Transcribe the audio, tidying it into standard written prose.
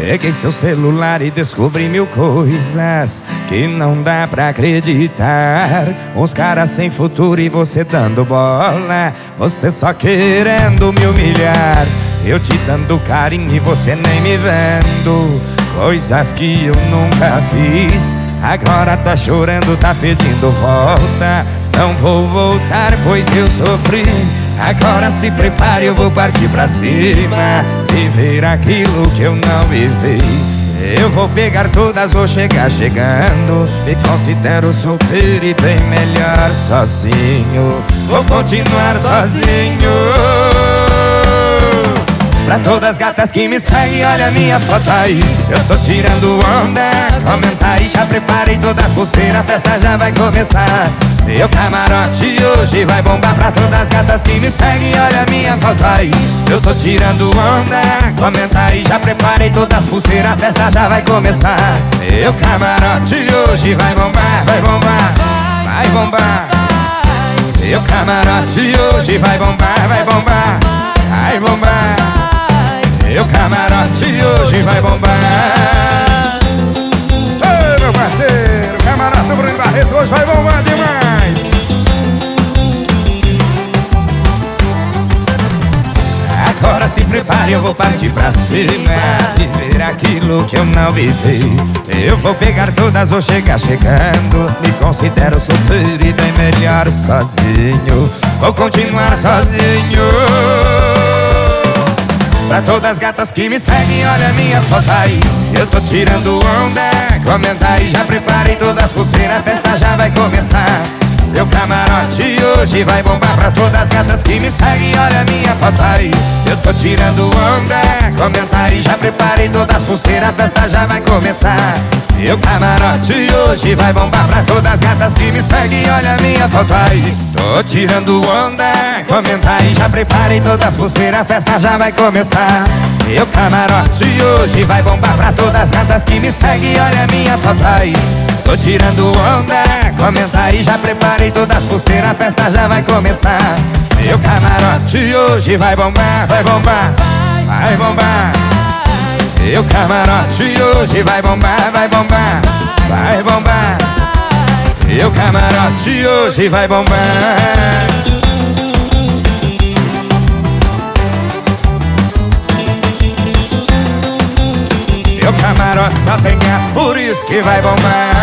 Peguei seu celular e descobri mil coisas que não dá pra acreditar. Uns caras sem futuro e você dando bola, você só querendo me humilhar. Eu te dando carinho e você nem me vendo, coisas que eu nunca fiz. Agora tá chorando, tá pedindo volta. Não vou voltar, pois eu sofri. Agora se prepare, eu vou partir pra cima, viver aquilo que eu não vivi. Eu vou pegar todas, vou chegar chegando. Me considero solteiro e bem melhor sozinho. Vou continuar sozinho. Pra todas as gatas que me seguem, olha a minha foto aí. Eu tô tirando onda, comenta aí. Já preparei todas as pulseiras, a festa já vai começar. Meu camarote hoje vai bombar. Pra todas as gatas que me seguem, olha a minha foto aí. Eu tô tirando onda, comenta aí. Já preparei todas as pulseiras, a festa já vai começar. Meu camarote hoje vai bombar, vai bombar, vai bombar. Meu camarote hoje vai bombar, vai bombar, vai bombar. Meu camarote hoje vai bombar. Ei, meu parceiro, o camarote do Bruno Barreto hoje vai bombar demais. Agora se prepare, eu vou partir pra cima, viver aquilo que eu não vivi. Eu vou pegar todas, vou chegar chegando. Me considero solteiro e bem melhor sozinho. Vou continuar sozinho. Pra todas as gatas que me seguem, olha a minha foto aí. Eu tô tirando onda, comenta aí. Já preparei todas as pulseiras, a festa já vai começar. Meu camarote hoje vai bombar. Pra todas as gatas que me seguem, olha a minha foto aí. Eu tô tirando onda, comenta aí. Já preparei todas as pulseiras, a festa já vai começar. Meu camarote hoje vai bombar. Pra todas as gatas que me seguem, olha a minha foto aí. Tô tirando onda, comenta aí. Já preparei todas as pulseiras, a festa já vai começar. Meu camarote hoje vai bombar. Pra todas as gatas que me seguem, olha a minha foto aí. Tô tirando onda, comenta aí. Já preparei todas as pulseiras, a festa já vai começar. Meu camarote hoje vai bombar, vai bombar, vai bombar. Meu camarote hoje vai bombar, vai bombar, vai bombar. Meu camarote hoje vai bombar. Meu camarote só tem gato, por isso que vai bombar.